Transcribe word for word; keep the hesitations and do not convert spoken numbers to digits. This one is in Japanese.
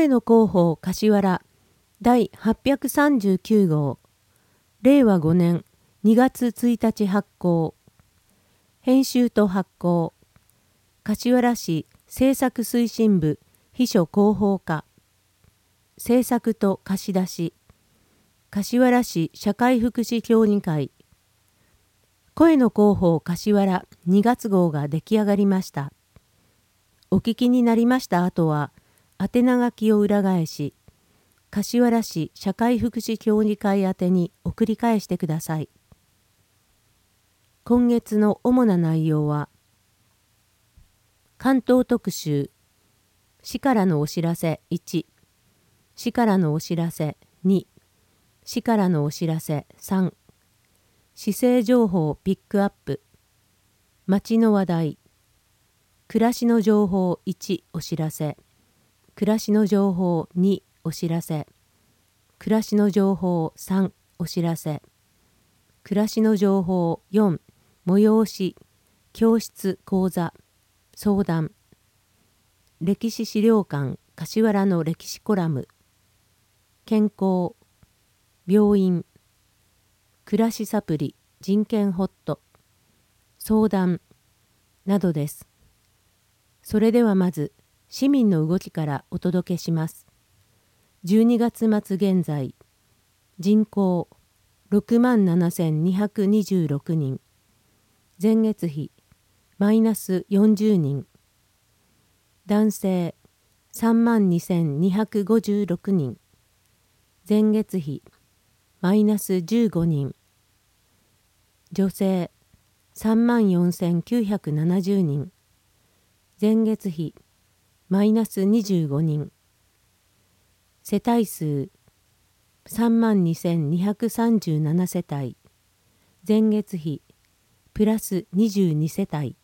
声の広報柏原第はっぴゃくさんじゅうきゅう号れいわごねんにがつついたち発行。編集と発行柏原市政策推進部秘書広報課。制作と貸し出し柏原市社会福祉協議会。声の広報柏原にがつ号が出来上がりました。お聞きになりました後は宛名書きを裏返し柏原市社会福祉協議会宛てに送り返してください。今月の主な内容は関東特集市からのお知らせいち、市からのお知らせに、市からのお知らせさん、市政情報ピックアップ、町の話題、暮らしの情報いちお知らせ、暮らしの情報にお知らせ、暮らしの情報さんお知らせ、暮らしの情報よん催し、教室講座、相談、歴史資料館柏原の歴史コラム、健康、病院、暮らしサプリ人権ホット、相談などです。それではまず市民の動きからお届けします。じゅうにがつ末現在、人口ろくまんななせんにひゃくにじゅうろくにん、前月比マイナスよんじゅうにん、男性さんまんにせんにひゃくごじゅうろくにん、前月比マイナスじゅうごにん、女性さんまんよんせんきゅうひゃくななじゅうにん、前月比マイナスにじゅうごにん、世帯数さんまんにせんにひゃくさんじゅうななせたい、前月比プラスにじゅうにせたい。